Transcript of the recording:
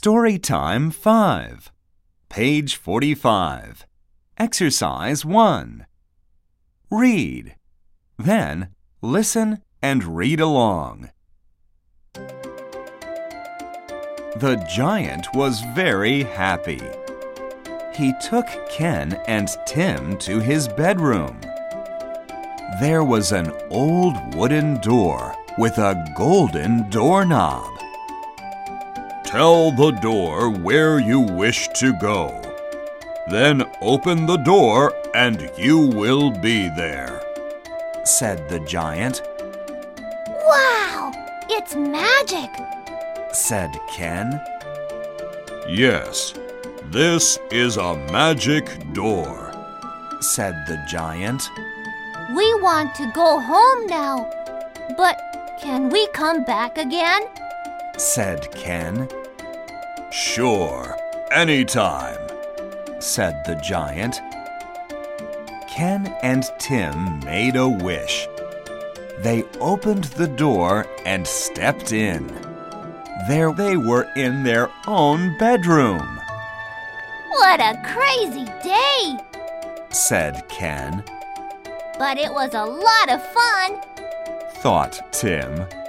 Storytime 5, page 45. Exercise 1. Read. Then listen and read along. The giant was very happy. He took Ken and Tim to his bedroom. There was an old wooden door with a golden doorknob. "Tell the door where you wish to go. Then open the door and you will be there," said the giant. "Wow! It's magic!" said Ken. "Yes, this is a magic door," said the giant. "We want to go home now, but can we come back again?" said Ken. "Sure, anytime," said the giant. Ken and Tim made a wish. They opened the door and stepped in. There they were in their own bedroom. "What a crazy day!" said Ken. "But it was a lot of fun," thought Tim.